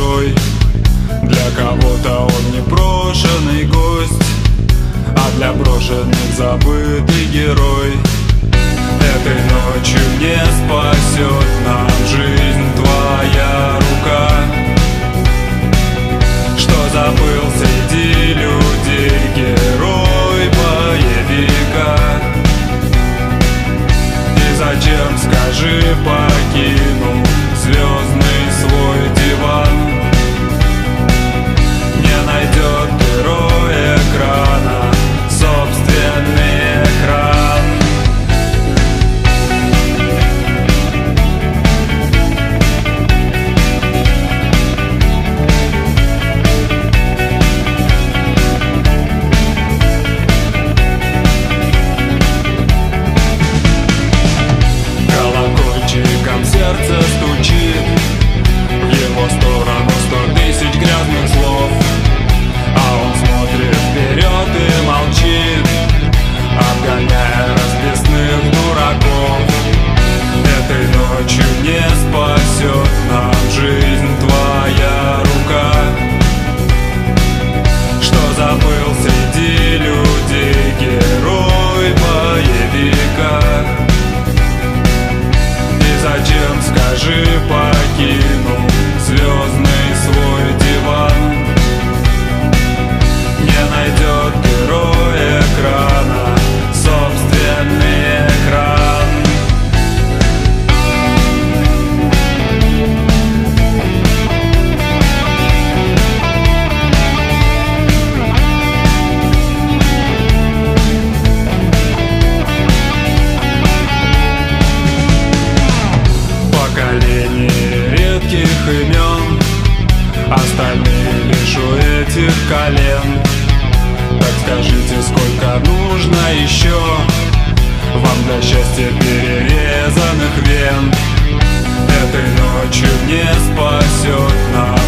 чужой. Для кого-то он непрошенный гость, а для брошенных забытый герой. Этой ночью не спасет нам жизнь твоя рука, что забыл среди людей герой боевика. И зачем, скажи, покинул звездный свой диван? Не найдет герой экрана собственный экран. Колокольчиком сердце стучит, в его сторону 100 тысяч грязных слов, а он смотрит вперед и молчит, обгоняя расписных дураков. Этой ночью не спасет нам жизнь твоя рука, что забыл среди людей герой боевика. И зачем, скажи, покинул звездный свой диван? Не найдет герой экрана собственный экран. Поколение редких имен, остальные лишь у этих колен. Так скажите, сколько нужно еще вам для счастья перерезанных вен? Этой ночью не спасет нас